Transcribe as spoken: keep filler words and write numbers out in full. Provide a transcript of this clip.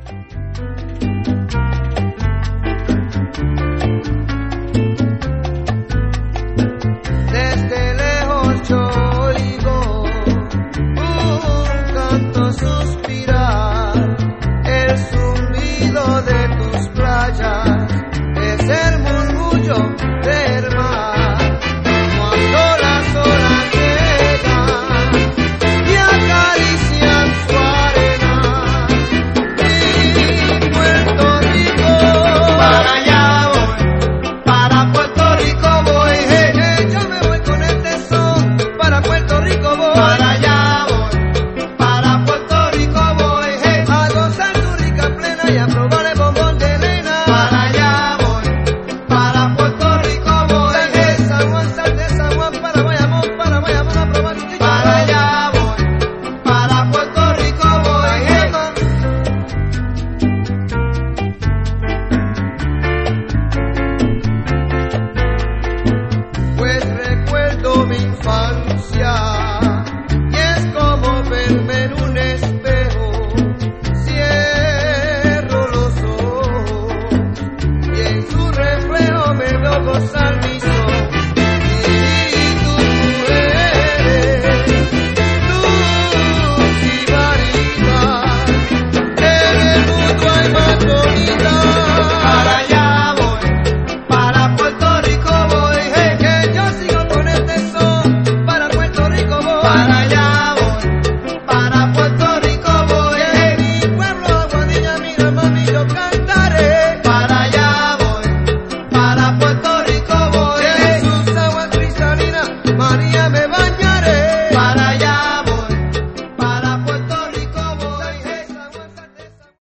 Desde lejos yo oigo un canto suspirar, el zumbido de tus playas es el murmullo del mar. Cuando las olas llegan y acarician su arena, y Puerto Rico, Para allá voy, para Puerto Rico voy, hey. eh, yo me voy con este son, para Puerto Rico voy, Para allá voy, para Puerto Rico voy, hey. a gozar tu rica plena y a probar el bombón de nena. Para allá voy, para Puerto Rico voy, Sal de hey. San Juan, sal de San Juan, para Bayamón, para Bayamón a probar tu chicha. Para allá voy, para Puerto Rico voy, hey. Pues recuerdo mi infancia y es como verme en un espejo. Cierro los ojos y en su reflejo me veo gozar mi son. Y tú eres luz y varita, en el mundo hay más bonita. Para allá